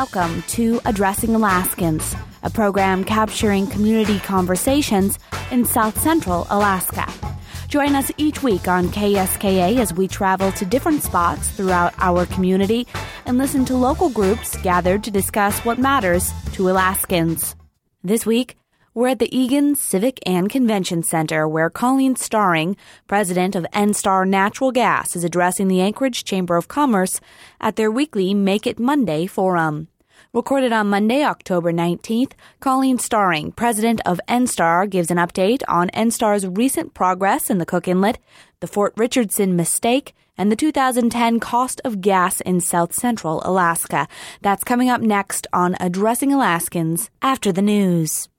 Welcome to Addressing Alaskans, a program capturing community conversations in South Central Alaska. Join us each week on KSKA as we travel to different spots throughout our community and listen to local groups gathered to discuss what matters to Alaskans. This week, we're at the Egan Civic and Convention Center, where Colleen Starring, president of NSTAR Natural Gas, is addressing the Anchorage Chamber of Commerce at their weekly Make It Monday forum. Recorded on Monday, October 19th, Colleen Starring, president of NSTAR, gives an update on NSTAR's recent progress in the Cook Inlet, the Fort Richardson mistake, and the 2010 cost of gas in South Central Alaska. That's coming up next on Addressing Alaskans after the news.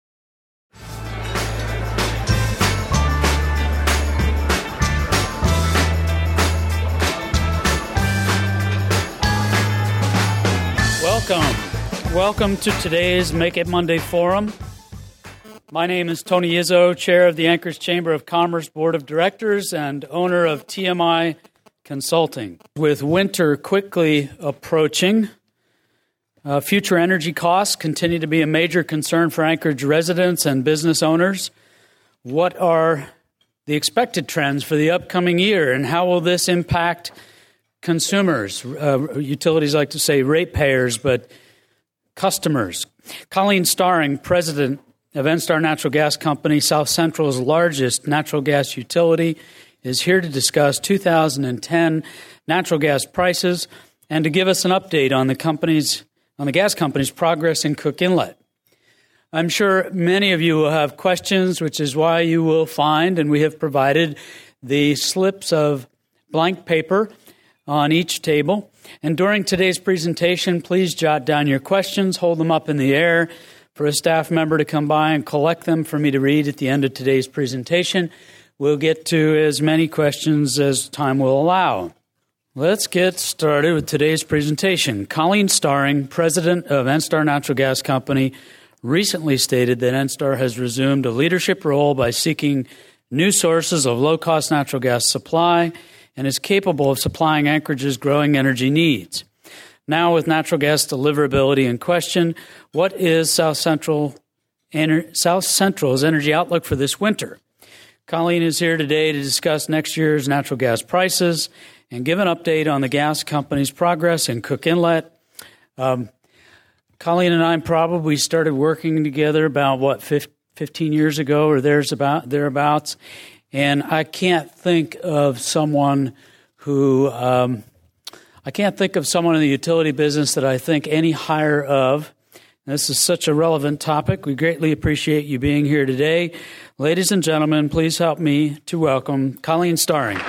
Welcome to today's Make It Monday Forum. My name is Tony Izzo, chair of the Anchorage Chamber of Commerce Board of Directors and owner of TMI Consulting. With winter quickly approaching, future energy costs continue to be a major concern for Anchorage residents and business owners. What are the expected trends for the upcoming year, and how will this impact consumers? Utilities like to say ratepayers, but customers. Colleen Starring, president of NSTAR Natural Gas Company, South Central's largest natural gas utility, is here to discuss 2010 natural gas prices and to give us an update on the gas company's progress in Cook Inlet. I'm sure many of you will have questions, which is why you will find, and we have provided, the slips of blank paper on each table. And during today's presentation, please jot down your questions, hold them up in the air for a staff member to come by and collect them for me to read at the end of today's presentation. We'll get to as many questions as time will allow. Let's get started with today's presentation. Colleen Starring, president of NSTAR Natural Gas Company, recently stated that NSTAR has resumed a leadership role by seeking new sources of low-cost natural gas supply and is capable of supplying Anchorage's growing energy needs. Now, with natural gas deliverability in question, what is South Central's energy outlook for this winter? Colleen is here today to discuss next year's natural gas prices and give an update on the gas company's progress in Cook Inlet. Colleen and I probably started working together about, 15 years ago or thereabouts. And I can't think of someone in the utility business that I think any higher of. This is such a relevant topic. We greatly appreciate you being here today. Ladies and gentlemen, please help me to welcome Colleen Starring.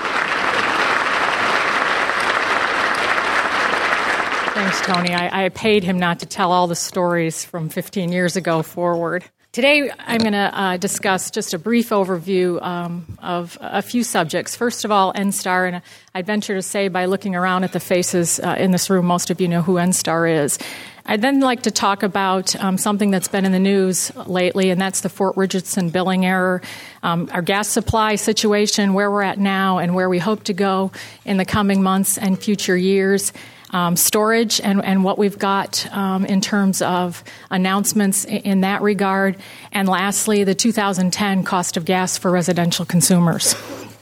Thanks, Tony. I paid him not to tell all the stories from 15 years ago forward. Today, I'm going to discuss just a brief overview of a few subjects. First of all, NSTAR, and I'd venture to say by looking around at the faces in this room, most of you know who NSTAR is. I'd then like to talk about something that's been in the news lately, and that's the Fort Richardson billing error, our gas supply situation, where we're at now, and where we hope to go in the coming months and future years. Storage and what we've got in terms of announcements in that regard. And lastly, the 2010 cost of gas for residential consumers.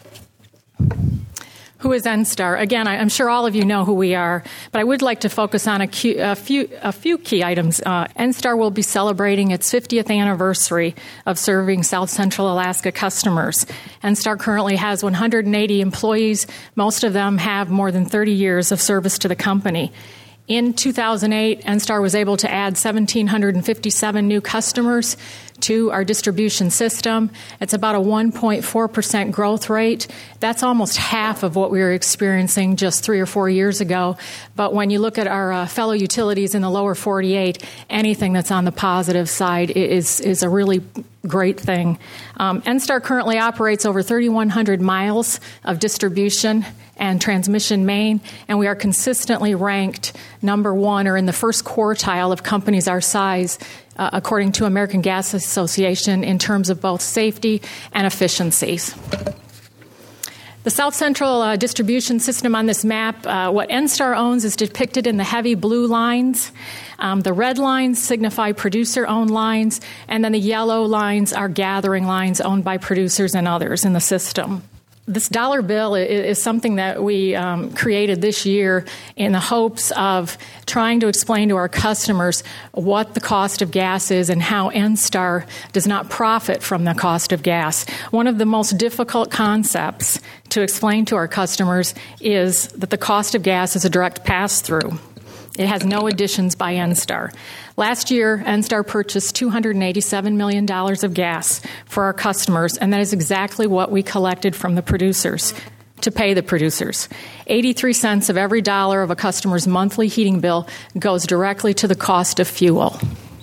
Who is NSTAR? Again, I'm sure all of you know who we are, but I would like to focus on a few key items. NSTAR will be celebrating its 50th anniversary of serving South Central Alaska customers. NSTAR currently has 180 employees. Most of them have more than 30 years of service to the company. In 2008, NSTAR was able to add 1,757 new customers to our distribution system. It's about a 1.4% growth rate. That's almost half of what we were experiencing just 3 or 4 years ago. But when you look at our fellow utilities in the lower 48, anything that's on the positive side is a really great thing. NSTAR currently operates over 3,100 miles of distribution and transmission main, and we are consistently ranked number one or in the first quartile of companies our size, according to American Gas Association, in terms of both safety and efficiencies. The South Central distribution system on this map, what NSTAR owns is depicted in the heavy blue lines. The red lines signify producer-owned lines, and then the yellow lines are gathering lines owned by producers and others in the system. This dollar bill is something that we created this year in the hopes of trying to explain to our customers what the cost of gas is and how NSTAR does not profit from the cost of gas. One of the most difficult concepts to explain to our customers is that the cost of gas is a direct pass-through. It has no additions by NSTAR. Last year, NSTAR purchased $287 million of gas for our customers, and that is exactly what we collected from the producers to pay the producers. 83 cents of every dollar of a customer's monthly heating bill goes directly to the cost of fuel.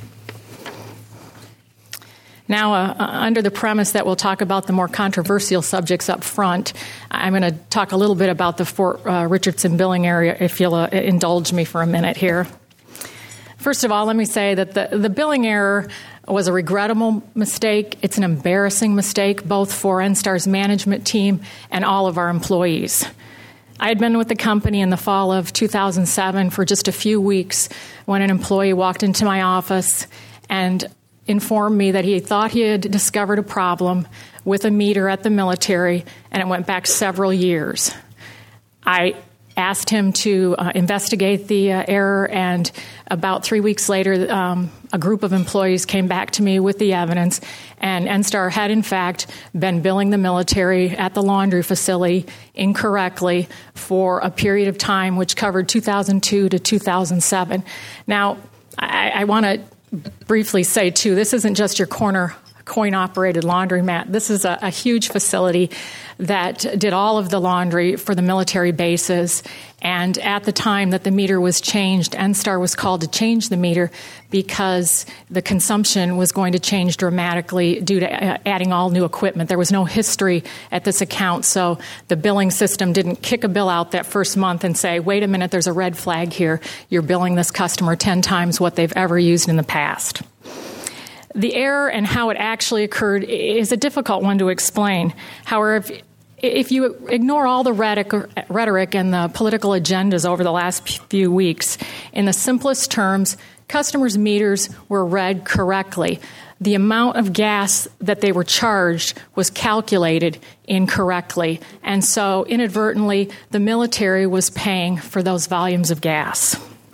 Now, under the premise that we'll talk about the more controversial subjects up front, I'm going to talk a little bit about the Fort Richardson billing area, if you'll indulge me for a minute here. First of all, let me say that the billing error was a regrettable mistake. It's an embarrassing mistake, both for NSTAR's management team and all of our employees. I had been with the company in the fall of 2007 for just a few weeks when an employee walked into my office and informed me that he thought he had discovered a problem with a meter at the military, and it went back several years. I asked him to investigate the error, and about 3 weeks later, a group of employees came back to me with the evidence, and NSTAR had, in fact, been billing the military at the laundry facility incorrectly for a period of time which covered 2002 to 2007. Now, I want to briefly say, too, this isn't just your corner coin-operated laundromat. This is a huge facility that did all of the laundry for the military bases. And at the time that the meter was changed, NSTAR was called to change the meter because the consumption was going to change dramatically due to adding all new equipment. There was no history at this account, so the billing system didn't kick a bill out that first month and say, wait a minute, there's a red flag here. You're billing this customer 10 times what they've ever used in the past. The error and how it actually occurred is a difficult one to explain. However, if you ignore all the rhetoric and the political agendas over the last few weeks, in the simplest terms, customers' meters were read correctly. The amount of gas that they were charged was calculated incorrectly, and so inadvertently, the military was paying for those volumes of gas.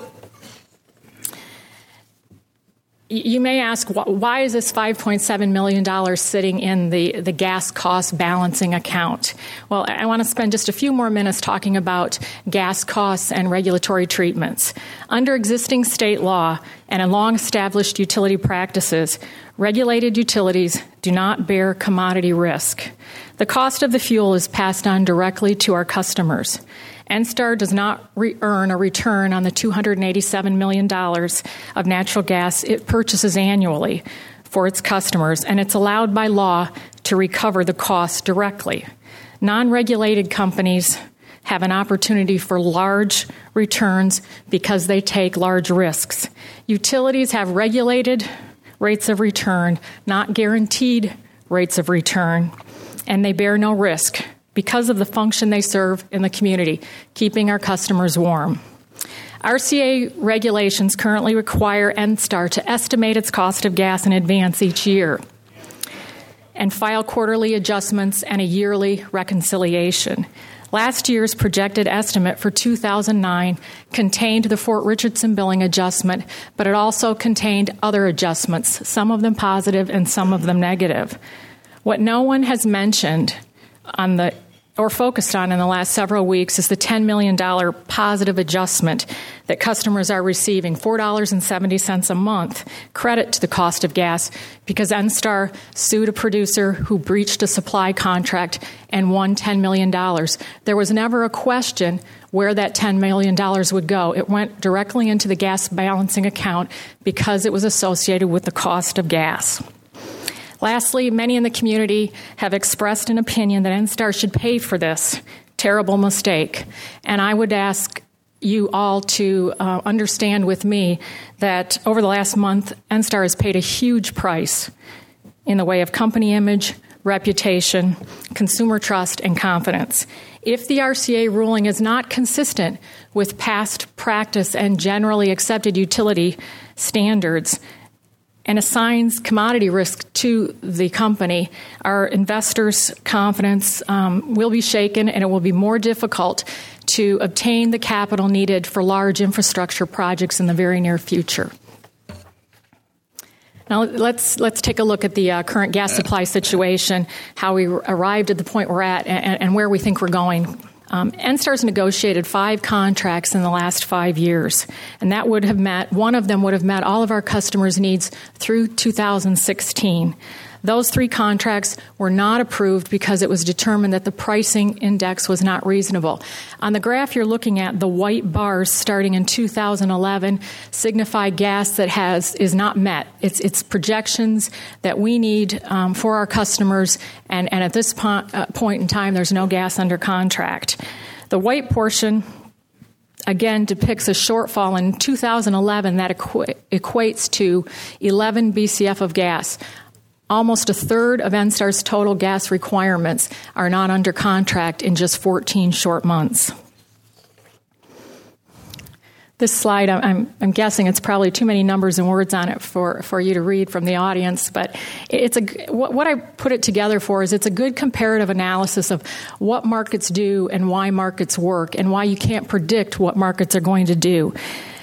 You may ask, why is this $5.7 million sitting in the gas cost balancing account? Well, I want to spend just a few more minutes talking about gas costs and regulatory treatments. Under existing state law and in long-established utility practices, regulated utilities do not bear commodity risk. The cost of the fuel is passed on directly to our customers. NSTAR does not earn a return on the $287 million of natural gas it purchases annually for its customers, and it's allowed by law to recover the cost directly. Non-regulated companies have an opportunity for large returns because they take large risks. Utilities have regulated rates of return, not guaranteed rates of return, and they bear no risk because of the function they serve in the community, keeping our customers warm. RCA regulations currently require NSTAR to estimate its cost of gas in advance each year and file quarterly adjustments and a yearly reconciliation. Last year's projected estimate for 2009 contained the Fort Richardson billing adjustment, but it also contained other adjustments, some of them positive and some of them negative. What no one has mentioned or focused on in the last several weeks is the $10 million positive adjustment that customers are receiving, $4.70 a month credit to the cost of gas because NSTAR sued a producer who breached a supply contract and won $10 million. There was never a question where that $10 million would go. It went directly into the gas balancing account because it was associated with the cost of gas. Lastly, many in the community have expressed an opinion that NSTAR should pay for this terrible mistake. And I would ask you all to understand with me that over the last month, NSTAR has paid a huge price in the way of company image, reputation, consumer trust, and confidence. If the RCA ruling is not consistent with past practice and generally accepted utility standards and assigns commodity risk to the company, our investors' confidence will be shaken, and it will be more difficult to obtain the capital needed for large infrastructure projects in the very near future. Now, let's take a look at the current gas supply situation, how we arrived at the point we're at, and where we think we're going. NSTAR's negotiated 5 contracts in the last 5 years, and that would have one of them would have met all of our customers' needs through 2016. Those 3 contracts were not approved because it was determined that the pricing index was not reasonable. On the graph you're looking at, the white bars starting in 2011 signify gas that is not met. It's projections that we need for our customers, and at this point in time, there's no gas under contract. The white portion again depicts a shortfall in 2011 that equates to 11 BCF of gas. Almost a third of NSTAR's total gas requirements are not under contract in just 14 short months. This slide, I'm guessing it's probably too many numbers and words on it for you to read from the audience, but what I put it together for is it's a good comparative analysis of what markets do and why markets work and why you can't predict what markets are going to do.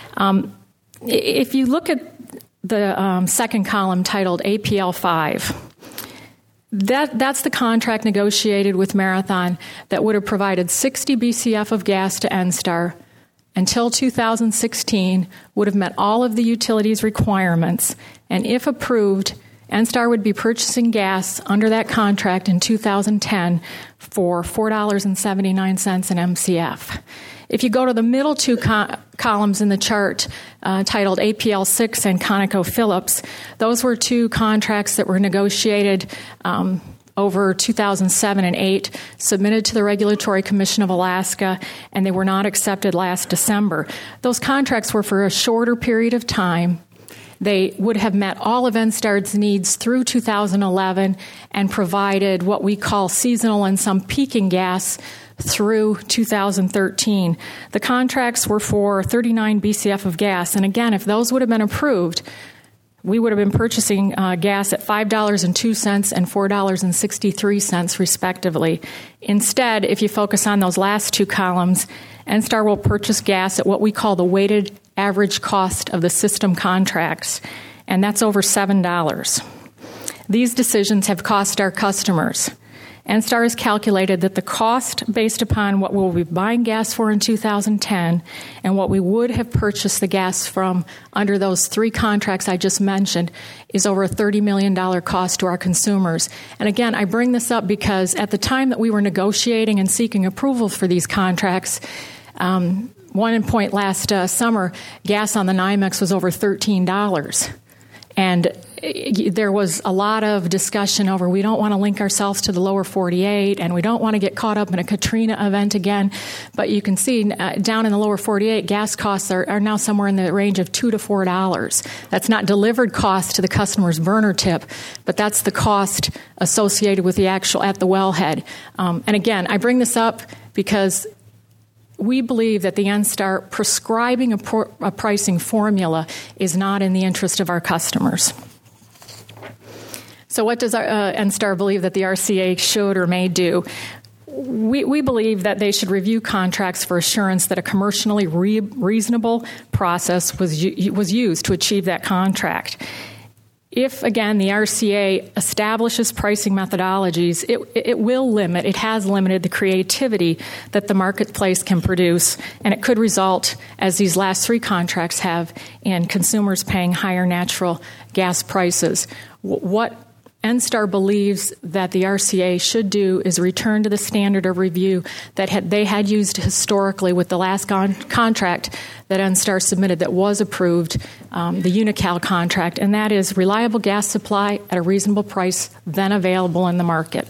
If you look at the second column titled APL 5. That's the contract negotiated with Marathon that would have provided 60 BCF of gas to NSTAR until 2016, would have met all of the utilities requirements, and if approved, NSTAR would be purchasing gas under that contract in 2010 for $4.79 an MCF. If you go to the middle 2 columns in the chart titled APL 6 and ConocoPhillips, those were 2 contracts that were negotiated over 2007 and 2008, submitted to the Regulatory Commission of Alaska, and they were not accepted last December. Those contracts were for a shorter period of time. They would have met all of NSTAR's needs through 2011 and provided what we call seasonal and some peaking gas through 2013. The contracts were for 39 BCF of gas, and again, if those would have been approved, we would have been purchasing gas at $5.02 and $4.63 respectively. Instead, if you focus on those last 2 columns, NSTAR will purchase gas at what we call the weighted average cost of the system contracts, and that's over $7. These decisions have cost our customers. NSTAR has calculated that the cost based upon what we'll be buying gas for in 2010 and what we would have purchased the gas from under those 3 contracts I just mentioned is over a $30 million cost to our consumers. And again, I bring this up because at the time that we were negotiating and seeking approval for these contracts, one point last summer, gas on the NYMEX was over $13. And there was a lot of discussion over we don't want to link ourselves to the lower 48 and we don't want to get caught up in a Katrina event again. But you can see down in the lower 48, gas costs are now somewhere in the range of $2 to $4. That's not delivered cost to the customer's burner tip, but that's the cost associated with the actual at the wellhead. And again, I bring this up because we believe that the NSTAR prescribing a pricing formula is not in the interest of our customers. So what does our NSTAR believe that the RCA should or may do? We believe that they should review contracts for assurance that a commercially reasonable process was used to achieve that contract. If, again, the RCA establishes pricing methodologies, it has limited the creativity that the marketplace can produce, and it could result, as these last 3 contracts have, in consumers paying higher natural gas prices. What NSTAR believes that the RCA should do is return to the standard of review that they had used historically with the last contract that NSTAR submitted that was approved, the Unocal contract, and that is reliable gas supply at a reasonable price then available in the market.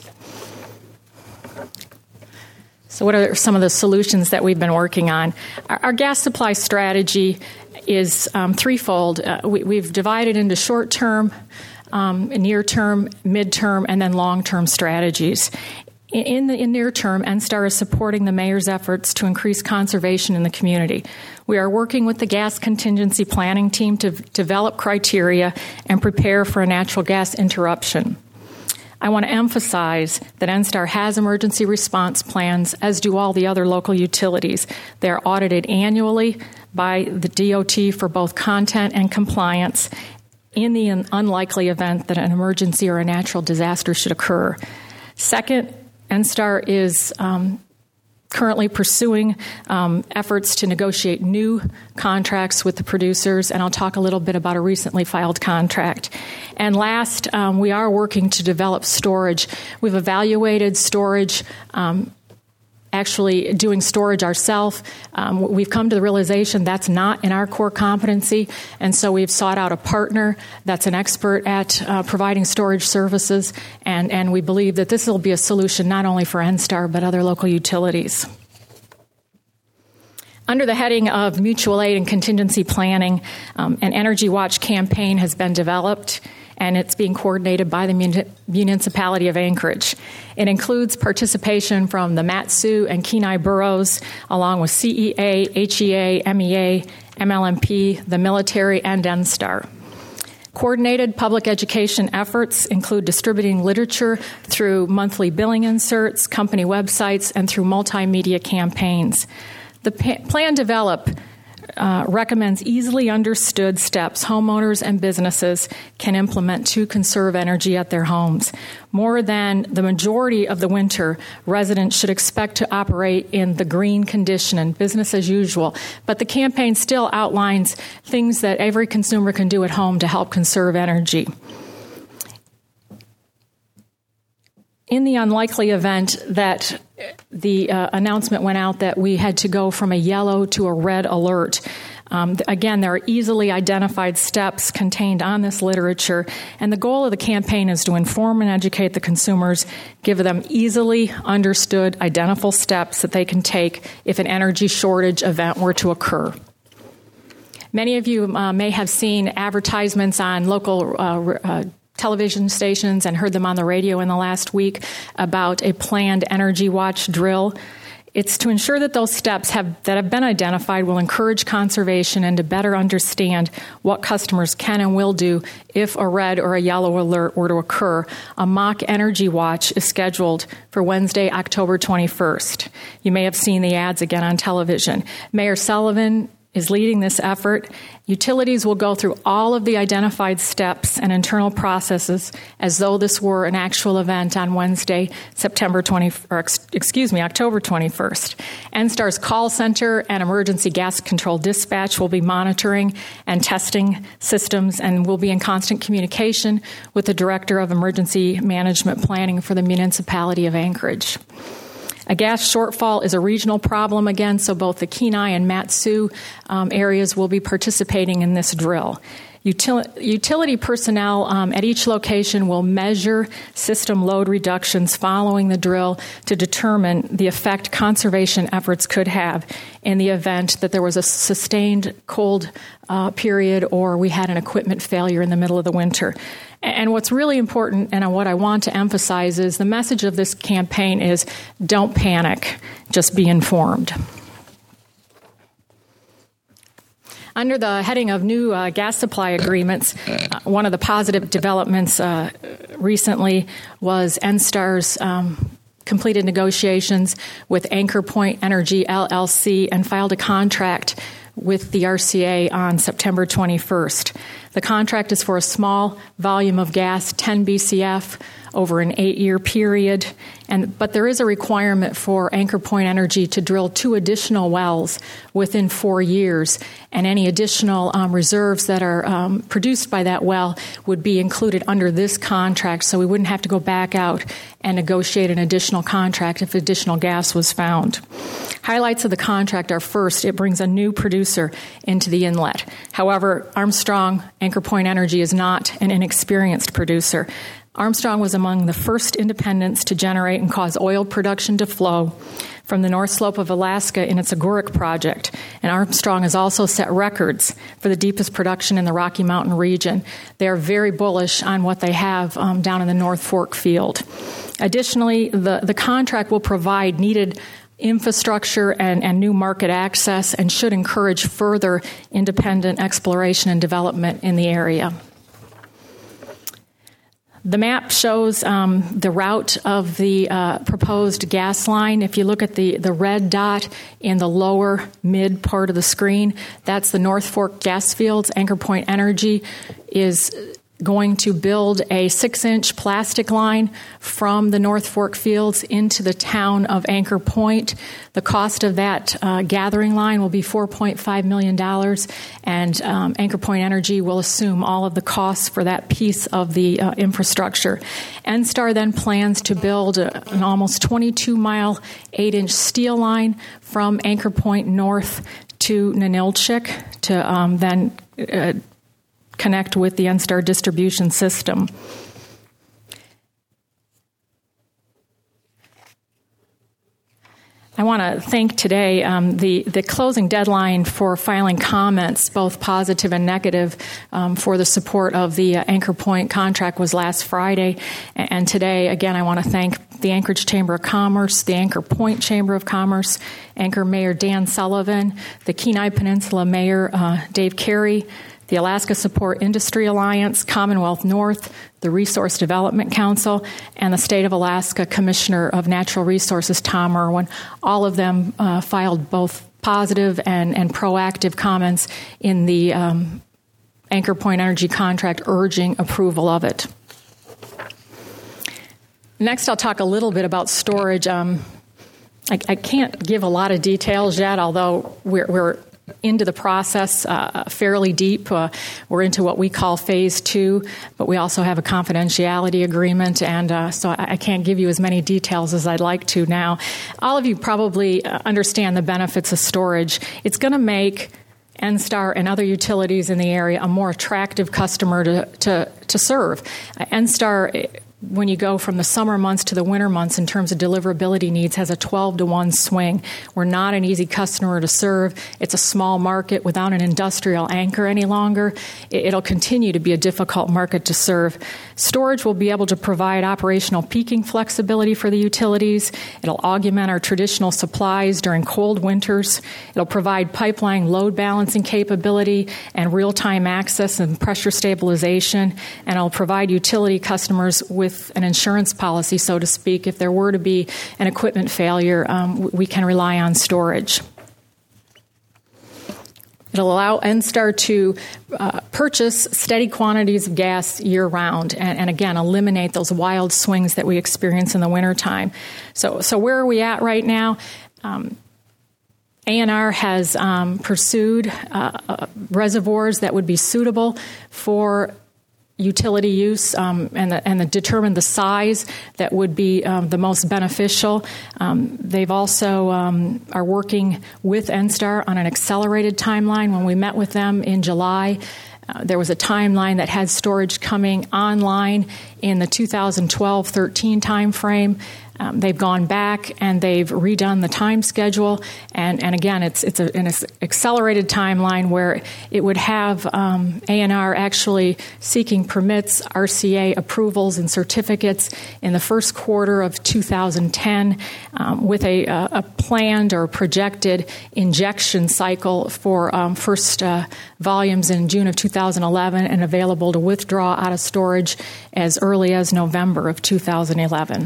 So what are some of the solutions that we've been working on? Our gas supply strategy is threefold. We've divided into short-term, near-term, mid-term, and then long-term strategies. In near term, NSTAR is supporting the mayor's efforts to increase conservation in the community. We are working with the gas contingency planning team to develop criteria and prepare for a natural gas interruption. I want to emphasize that NSTAR has emergency response plans, as do all the other local utilities. They are audited annually by the DOT for both content and compliance in the unlikely event that an emergency or a natural disaster should occur. Second, NSTAR is currently pursuing efforts to negotiate new contracts with the producers, and I'll talk a little bit about a recently filed contract. And last, we are working to develop storage. We've evaluated storage, actually doing storage ourselves. We've come to the realization that's not in our core competency, and so we've sought out a partner that's an expert at providing storage services, and we believe that this will be a solution not only for NSTAR but other local utilities. Under the heading of mutual aid and contingency planning, an Energy Watch campaign has been developed, and it's being coordinated by the municipality of Anchorage. It includes participation from the Mat-Su and Kenai boroughs, along with CEA, HEA, MEA, MLMP, the military, and NSTAR. Coordinated public education efforts include distributing literature through monthly billing inserts, company websites, and through multimedia campaigns. The plan developed recommends easily understood steps homeowners and businesses can implement to conserve energy at their homes. More than the majority of the winter, residents should expect to operate in the green condition and business as usual. But the campaign still outlines things that every consumer can do at home to help conserve energy. In the unlikely event that the announcement went out that we had to go from a yellow to a red alert, again, there are easily identified steps contained on this literature, and the goal of the campaign is to inform and educate the consumers, give them easily understood, identifiable steps that they can take if an energy shortage event were to occur. Many of you may have seen advertisements on local television stations and heard them on the radio in the last week about a planned Energy Watch drill. It's to ensure that those steps that have been identified will encourage conservation and to better understand what customers can and will do if a red or a yellow alert were to occur. A mock Energy Watch is scheduled for Wednesday, October 21st. You may have seen the ads again on television. Mayor Sullivan is leading this effort. Utilities will go through all of the identified steps and internal processes as though this were an actual event on Wednesday, October 21st. NSTAR's call center and emergency gas control dispatch will be monitoring and testing systems and will be in constant communication with the Director of Emergency Management Planning for the municipality of Anchorage. A gas shortfall is a regional problem again, so both the Kenai and Mat-Su areas will be participating in this drill. Utility personnel at each location will measure system load reductions following the drill to determine the effect conservation efforts could have in the event that there was a sustained cold period or we had an equipment failure in the middle of the winter. And what's really important and what I want to emphasize is the message of this campaign is don't panic, just be informed. Under the heading of new gas supply agreements, one of the positive developments recently was NSTAR's completed negotiations with Anchor Point Energy, LLC, and filed a contract with the RCA on September 21st. The contract is for a small volume of gas, 10 BCF, over an 8-year period. But there is a requirement for Anchor Point Energy to drill 2 additional wells within 4 years, and any additional reserves that are produced by that well would be included under this contract, so we wouldn't have to go back out and negotiate an additional contract if additional gas was found. Highlights of the contract are, first, it brings a new producer into the inlet. However, Armstrong Anchor Point Energy is not an inexperienced producer. Armstrong was among the first independents to generate and cause oil production to flow from the North Slope of Alaska in its Agoric project. And Armstrong has also set records for the deepest production in the Rocky Mountain region. They are very bullish on what they have down in the North Fork field. Additionally, the contract will provide needed infrastructure and new market access and should encourage further independent exploration and development in the area. The map shows the route of the proposed gas line. If you look at the red dot in the lower mid part of the screen, that's the North Fork gas fields. Anchor Point Energy is going to build a 6-inch plastic line from the North Fork fields into the town of Anchor Point. The cost of that gathering line will be $4.5 million, and Anchor Point Energy will assume all of the costs for that piece of the infrastructure. NSTAR then plans to build an almost 22-mile, 8-inch steel line from Anchor Point north to Ninilchik to then connect with the NSTAR distribution system. I want to thank today the closing deadline for filing comments, both positive and negative, for the support of the Anchor Point contract was last Friday. And today, again, I want to thank the Anchorage Chamber of Commerce, the Anchor Point Chamber of Commerce, Anchor Mayor Dan Sullivan, the Kenai Peninsula Mayor Dave Carey, the Alaska Support Industry Alliance, Commonwealth North, the Resource Development Council, and the State of Alaska Commissioner of Natural Resources, Tom Irwin. All of them filed both positive and proactive comments in the Anchor Point Energy contract, urging approval of it. Next, I'll talk a little bit about storage. I can't give a lot of details yet, although we're into the process fairly deep. We're into what we call phase 2, but we also have a confidentiality agreement, and so I can't give you as many details as I'd like to now. All of you probably understand the benefits of storage. It's going to make NSTAR and other utilities in the area a more attractive customer to serve. NSTAR, when you go from the summer months to the winter months in terms of deliverability needs, has a 12-to-1 swing. We're not an easy customer to serve. It's a small market without an industrial anchor any longer. It'll continue to be a difficult market to serve. Storage will be able to provide operational peaking flexibility for the utilities. It'll augment our traditional supplies during cold winters. It'll provide pipeline load balancing capability and real-time access and pressure stabilization, and it'll provide utility customers with an insurance policy, so to speak. If there were to be an equipment failure, we can rely on storage. It'll allow NSTAR to purchase steady quantities of gas year-round and again, eliminate those wild swings that we experience in the wintertime. So where are we at right now? ANR has pursued reservoirs that would be suitable for utility use and determine the size that would be the most beneficial. They've also are working with NSTAR on an accelerated timeline. When we met with them in July, there was a timeline that had storage coming online in the 2012-13 timeframe. They've gone back and they've redone the time schedule, and again, it's an accelerated timeline where it would have ANR actually seeking permits, RCA approvals, and certificates in the first quarter of 2010, with a planned or projected injection cycle for first volumes in June of 2011 and available to withdraw out of storage as early as November of 2011.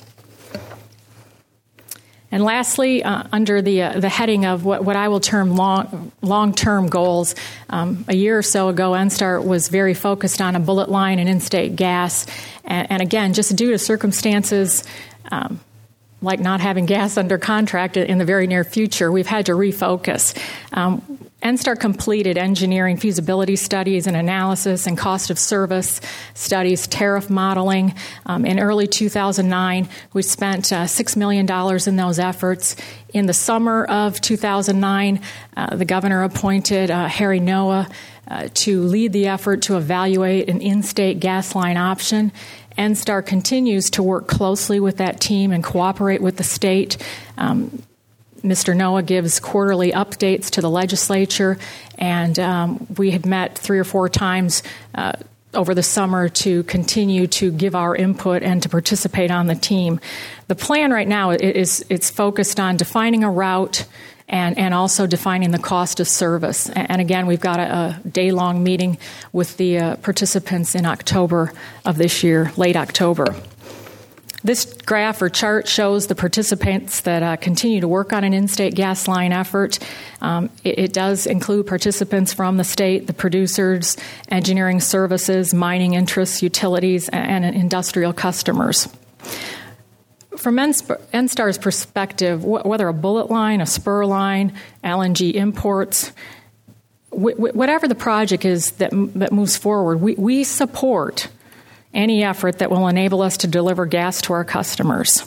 And lastly, under the heading of what I will term long-term goals, a year or so ago, NSTAR was very focused on a bullet line and in-state gas. And again, just due to circumstances like not having gas under contract in the very near future, we've had to refocus. NSTAR completed engineering feasibility studies and analysis and cost of service studies, tariff modeling. In early 2009, we spent $6 million in those efforts. In the summer of 2009, the governor appointed Harry Noah to lead the effort to evaluate an in-state gas line option. NSTAR continues to work closely with that team and cooperate with the state. Mr. Noah gives quarterly updates to the legislature, and we have met 3 or 4 times over the summer to continue to give our input and to participate on the team. The plan right now it's focused on defining a route and also defining the cost of service. And again, we've got a day-long meeting with the participants in October of this year, late October. This graph or chart shows the participants that continue to work on an in-state gas line effort. It does include participants from the state, the producers, engineering services, mining interests, utilities, and industrial customers. From NSTAR's perspective, whether a bullet line, a spur line, LNG imports, whatever the project is that moves forward, we support any effort that will enable us to deliver gas to our customers.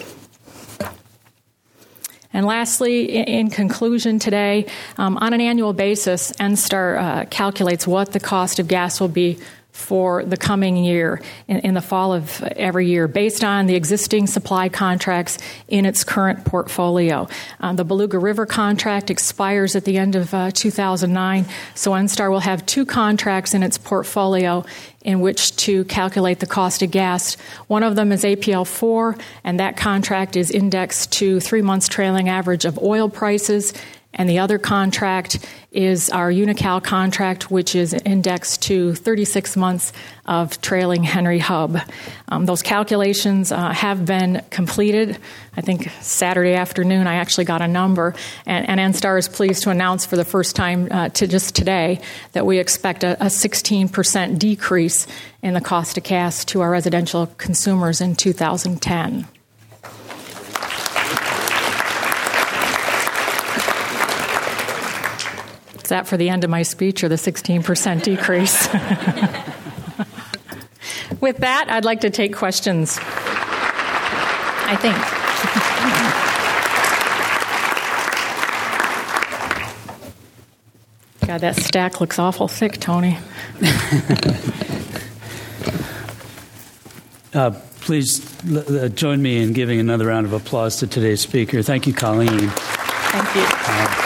And lastly, in conclusion today, on an annual basis, NSTAR calculates what the cost of gas will be for the coming year in the fall of every year based on the existing supply contracts in its current portfolio. The Beluga River contract expires at the end of 2009, so NSTAR will have 2 contracts in its portfolio in which to calculate the cost of gas. One of them is APL4, and that contract is indexed to 3 months trailing average of oil prices. And the other contract is our Unocal contract, which is indexed to 36 months of trailing Henry Hub. Those calculations have been completed. I think Saturday afternoon I actually got a number, and NSTAR is pleased to announce for the first time to just today that we expect a 16% decrease in the cost of gas to our residential consumers in 2010. Is that for the end of my speech or the 16% decrease? With that, I'd like to take questions, I think. God, that stack looks awful thick, Tony. Please join me in giving another round of applause to today's speaker. Thank you, Colleen. Thank you.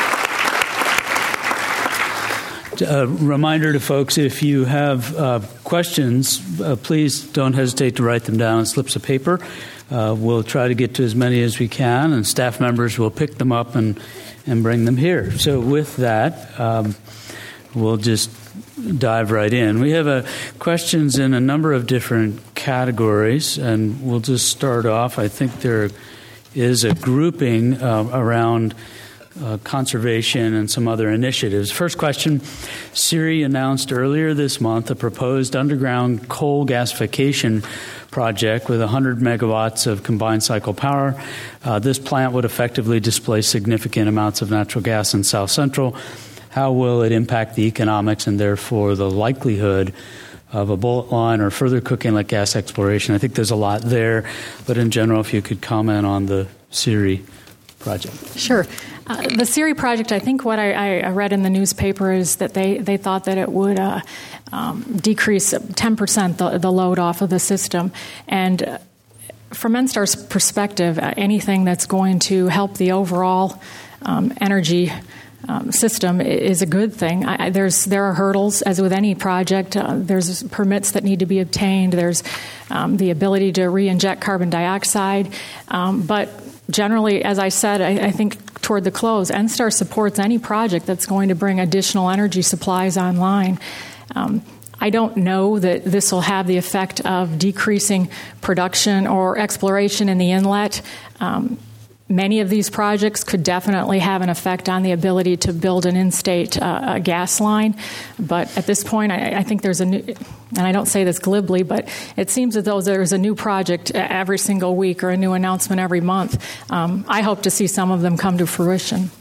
A reminder to folks, if you have questions, please don't hesitate to write them down on slips of paper. We'll try to get to as many as we can, and staff members will pick them up and bring them here. So with that, we'll just dive right in. We have questions in a number of different categories, and we'll just start off. I think there is a grouping around conservation and some other initiatives. First question, SERI announced earlier this month a proposed underground coal gasification project with 100 megawatts of combined cycle power. This plant would effectively displace significant amounts of natural gas in South Central. How will it impact the economics and therefore the likelihood of a bullet line or further cook inlet gas exploration? I think there's a lot there, but in general, if you could comment on the SERI project. Sure. The SERI project, I think what I read in the newspaper is that they thought that it would decrease 10% the load off of the system. And from NSTAR's perspective, anything that's going to help the overall energy system is a good thing. There are hurdles, as with any project. There's permits that need to be obtained. There's the ability to re-inject carbon dioxide. But generally, as I said, I think toward the close, NSTAR supports any project that's going to bring additional energy supplies online. I don't know that this will have the effect of decreasing production or exploration in the inlet. Many of these projects could definitely have an effect on the ability to build an in-state gas line. But at this point, I think there's a new, and I don't say this glibly, but it seems as though there's a new project every single week or a new announcement every month. I hope to see some of them come to fruition.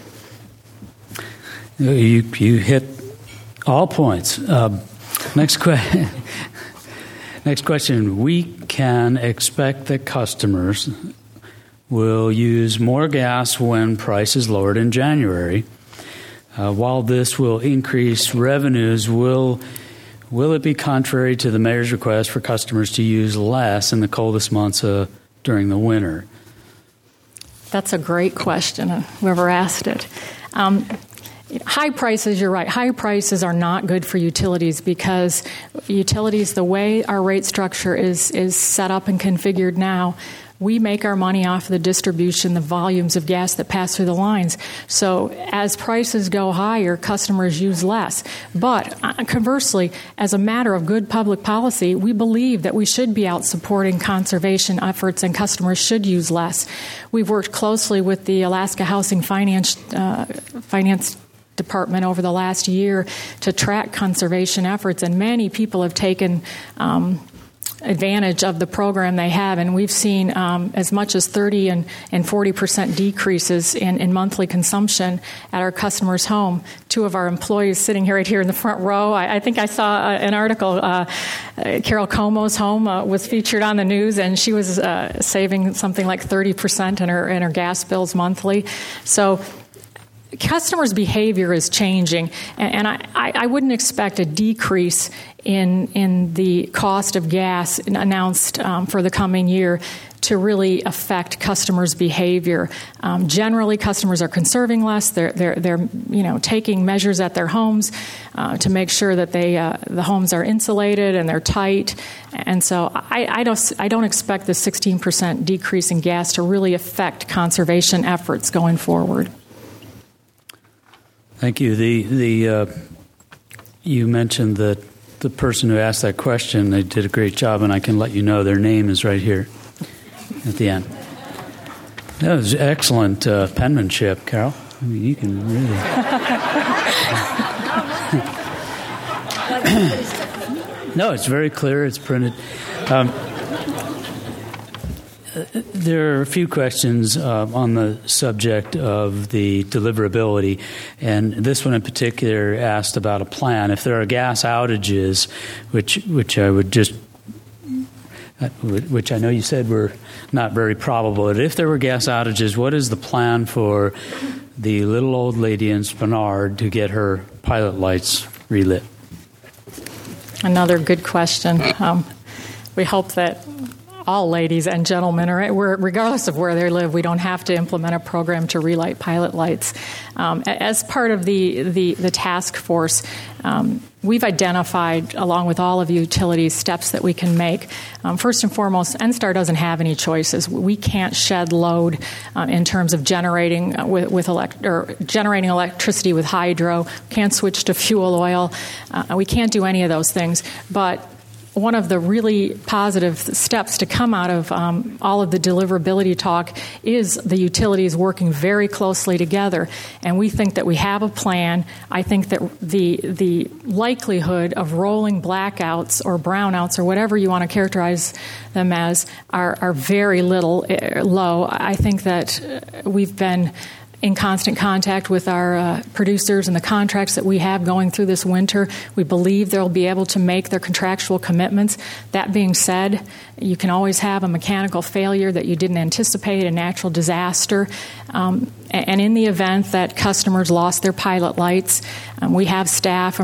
You hit all points. Next question. Next question. We can expect that customers will use more gas when price is lowered in January. While this will increase revenues, will will it be contrary to the mayor's request for customers to use less in the coldest months during the winter? That's a great question, whoever asked it. High prices, you're right. High prices are not good for utilities because utilities, the way our rate structure is set up and configured now, we make our money off the distribution, the volumes of gas that pass through the lines. So as prices go higher, customers use less. But conversely, as a matter of good public policy, we believe that we should be out supporting conservation efforts and customers should use less. We've worked closely with the Alaska Housing Finance Department over the last year to track conservation efforts, and many people have taken advantage of the program they have, and we've seen as much as 30 and 40% decreases in monthly consumption at our customers' home. Two of our employees sitting here right here in the front row, I think I saw an article, Carol Como's home was featured on the news, and she was saving something like 30% in her gas bills monthly. So customers' behavior is changing, and I wouldn't expect a decrease in the cost of gas announced for the coming year to really affect customers' behavior. Generally, customers are conserving less. They're taking measures at their homes to make sure that the homes are insulated and they're tight. And so I don't expect the 16% decrease in gas to really affect conservation efforts going forward. Thank you. You mentioned that the person who asked that question, they did a great job, and I can let you know their name is right here at the end. That was excellent penmanship, Carol. I mean, you can really... No, it's very clear. It's printed. There are a few questions on the subject of the deliverability, and this one in particular asked about a plan. If there are gas outages, which I know you said were not very probable, but if there were gas outages, what is the plan for the little old lady in Spenard to get her pilot lights relit? Another good question. We hope that all ladies and gentlemen, regardless of where they live, we don't have to implement a program to relight pilot lights. As part of the task force, we've identified, along with all of you utilities, steps that we can make. First and foremost, NSTAR doesn't have any choices. We can't shed load in terms of generating generating electricity with hydro. Can't switch to fuel oil. We can't do any of those things. But one of the really positive steps to come out of all of the deliverability talk is the utilities working very closely together. And we think that we have a plan. I think that the likelihood of rolling blackouts or brownouts or whatever you want to characterize them as are very low. I think that we've been in constant contact with our producers and the contracts that we have going through this winter. We believe they'll be able to make their contractual commitments. That being said, you can always have a mechanical failure that you didn't anticipate, a natural disaster. And in the event that customers lost their pilot lights, we have staff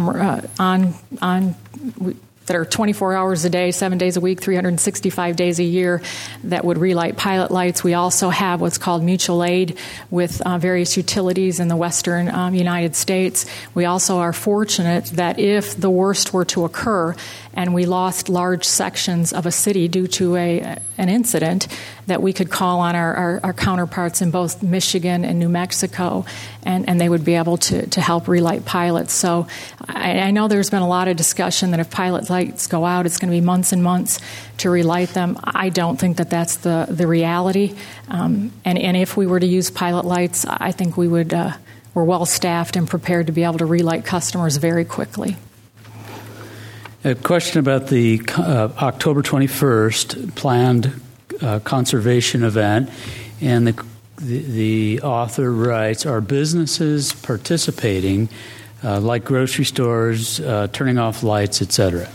that are 24 hours a day, 7 days a week, 365 days a year that would relight pilot lights. We also have what's called mutual aid with various utilities in the western United States. We also are fortunate that if the worst were to occur and we lost large sections of a city due to an incident, that we could call on our counterparts in both Michigan and New Mexico, and they would be able to help relight pilots. So I know there's been a lot of discussion that if pilot lights go out, it's going to be months and months to relight them. I don't think that that's the reality. And if we were to use pilot lights, I think we're well staffed and prepared to be able to relight customers very quickly. A question about the October 21st planned conservation event, and the author writes, are businesses participating, like grocery stores, turning off lights, etc.?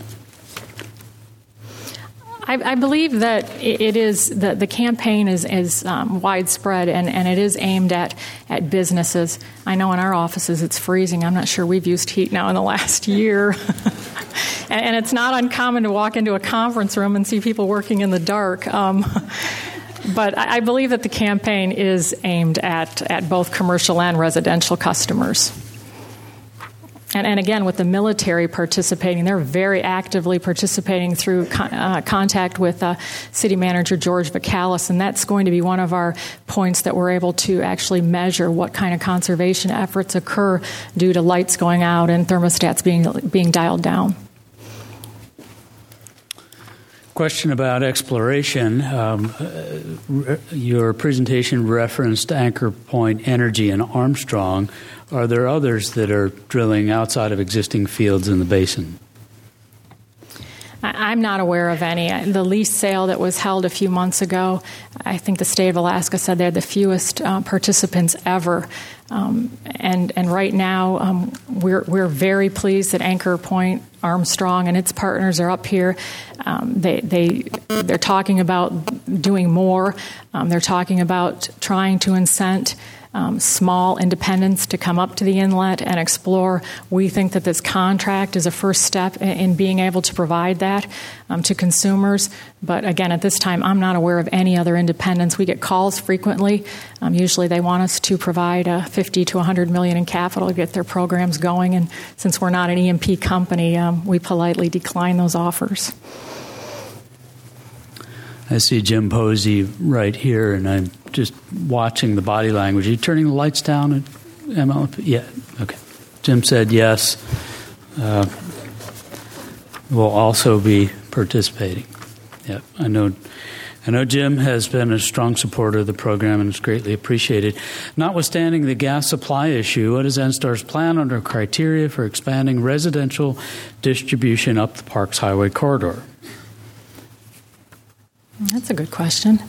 I believe that it is the campaign is widespread and it is aimed at businesses. I know in our offices it's freezing. I'm not sure we've used heat now in the last year. And it's not uncommon to walk into a conference room and see people working in the dark. But I believe that the campaign is aimed at both commercial and residential customers. And again, with the military participating, they're very actively participating through contact with City Manager George Vacalis, and that's going to be one of our points that we're able to actually measure what kind of conservation efforts occur due to lights going out and thermostats being dialed down. Question about exploration. Your presentation referenced Anchor Point Energy and Armstrong. Are there others that are drilling outside of existing fields in the basin? I'm not aware of any. The lease sale that was held a few months ago, I think the state of Alaska said they're the fewest participants ever. And right now, we're very pleased that Anchor Point, Armstrong, and its partners are up here. They're talking about doing more. They're talking about trying to incent small independents to come up to the inlet and explore. We think that this contract is a first step in being able to provide that to consumers. But again, at this time, I'm not aware of any other independents. We get calls frequently. Usually they want us to provide $50 to $100 million in capital to get their programs going. And since we're not an E&P company, we politely decline those offers. I see Jim Posey right here, and I'm just watching the body language. Are you turning the lights down at MLP? Yeah, okay. Jim said yes. We'll also be participating. Yeah, I know Jim has been a strong supporter of the program and is greatly appreciated. Notwithstanding the gas supply issue, what is NSTAR's plan under criteria for expanding residential distribution up the Parks Highway corridor? That's a good question.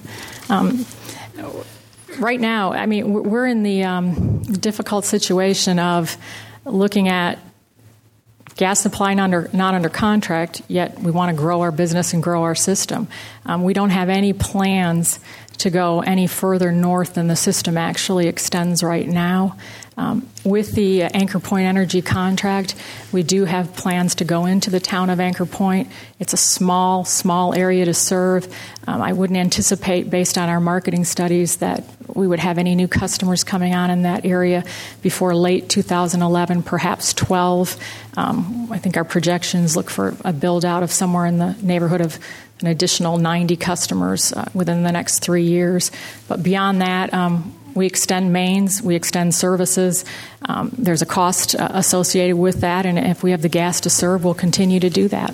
Right now, I mean, we're in the difficult situation of looking at gas supply not under contract, yet we want to grow our business and grow our system. We don't have any plans to go any further north than the system actually extends right now. With the Anchor Point Energy contract, we do have plans to go into the town of Anchor Point. It's a small area to serve. I wouldn't anticipate, based on our marketing studies, that we would have any new customers coming on in that area before late 2011, perhaps 12. I think our projections look for a build-out of somewhere in the neighborhood of an additional 90 customers within the next 3 years. But beyond that, we extend mains, we extend services. There's a cost associated with that, and if we have the gas to serve, we'll continue to do that.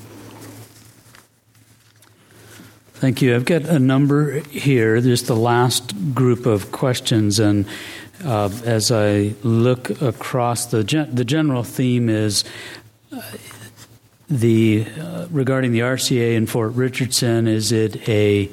Thank you. I've got a number here. There's the last group of questions, and as I look across, the general theme is regarding the RCA in Fort Richardson. Is it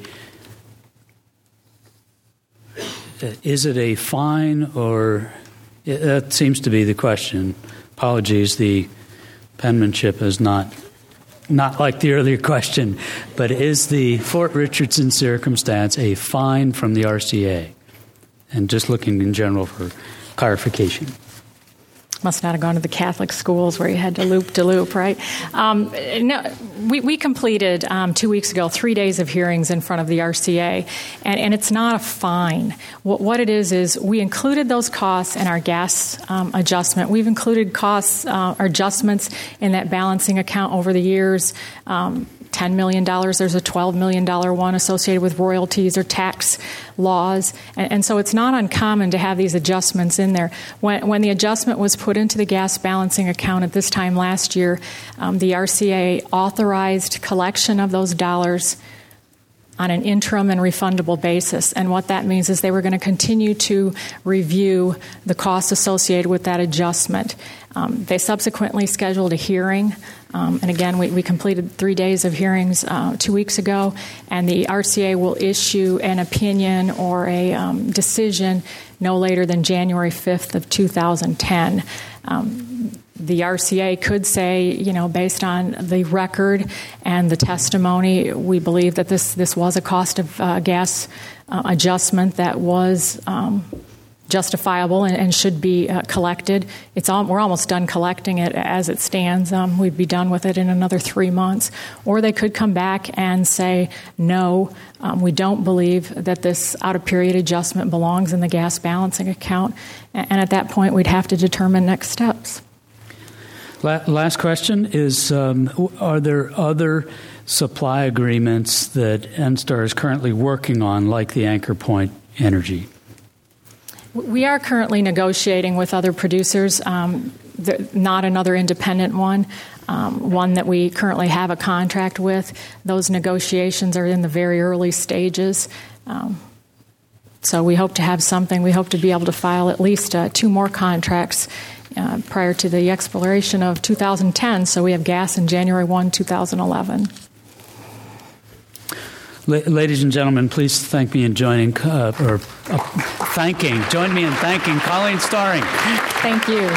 a fine, or that seems to be the question. Apologies, the penmanship is not like the earlier question, but is the Fort Richardson circumstance a fine from the RCA? And just looking in general for clarification. Must not have gone to the Catholic schools where you had to loop, right? No, we completed 2 weeks ago 3 days of hearings in front of the RCA, and it's not a fine. What it is we included those costs in our gas adjustment. We've included costs or adjustments in that balancing account over the years. $10 million. There's a $12 million one associated with royalties or tax laws. And so it's not uncommon to have these adjustments in there. When the adjustment was put into the gas balancing account at this time last year, the RCA authorized collection of those dollars on an interim and refundable basis. And what that means is they were going to continue to review the costs associated with that adjustment. They subsequently scheduled a hearing. And again, we completed 3 days of hearings 2 weeks ago, and the RCA will issue an opinion or a decision no later than January 5th of 2010. The RCA could say, based on the record and the testimony, we believe that this was a cost of gas adjustment that was justifiable and should be collected. We're almost done collecting it as it stands. We'd be done with it in another 3 months. Or they could come back and say, no, we don't believe that this out-of-period adjustment belongs in the gas balancing account. And at that point, we'd have to determine next steps. Last question is, are there other supply agreements that NSTAR is currently working on, like the Anchor Point Energy? We are currently negotiating with other producers, not another independent one, one that we currently have a contract with. Those negotiations are in the very early stages. So we hope to have something. We hope to be able to file at least 2 more contracts prior to the expiration of 2010, so we have gas in January 1, 2011. Ladies and gentlemen, please join me in thanking Colleen Starring. Thank you.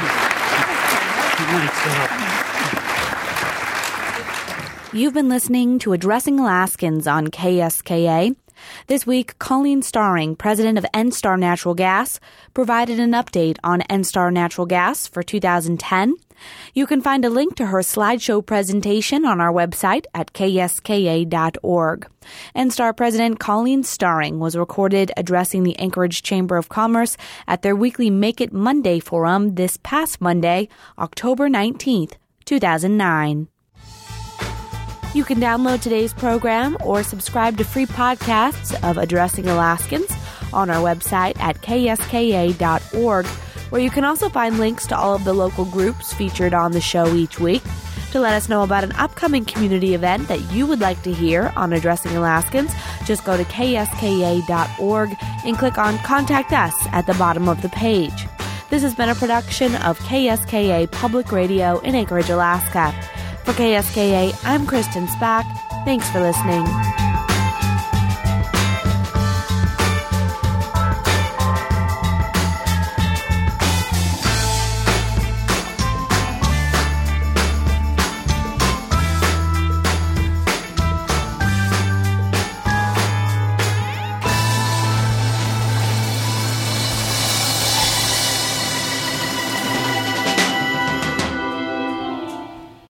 You've been listening to Addressing Alaskans on KSKA. This week, Colleen Starring, president of NSTAR Natural Gas, provided an update on NSTAR Natural Gas for 2010. You can find a link to her slideshow presentation on our website at kska.org. NSTAR President Colleen Starring was recorded addressing the Anchorage Chamber of Commerce at their weekly Make It Monday forum this past Monday, October 19th, 2009. You can download today's program or subscribe to free podcasts of Addressing Alaskans on our website at kska.org, where you can also find links to all of the local groups featured on the show each week. To let us know about an upcoming community event that you would like to hear on Addressing Alaskans, just go to kska.org and click on Contact Us at the bottom of the page. This has been a production of KSKA Public Radio in Anchorage, Alaska. For KSKA, I'm Kristen Spack. Thanks for listening.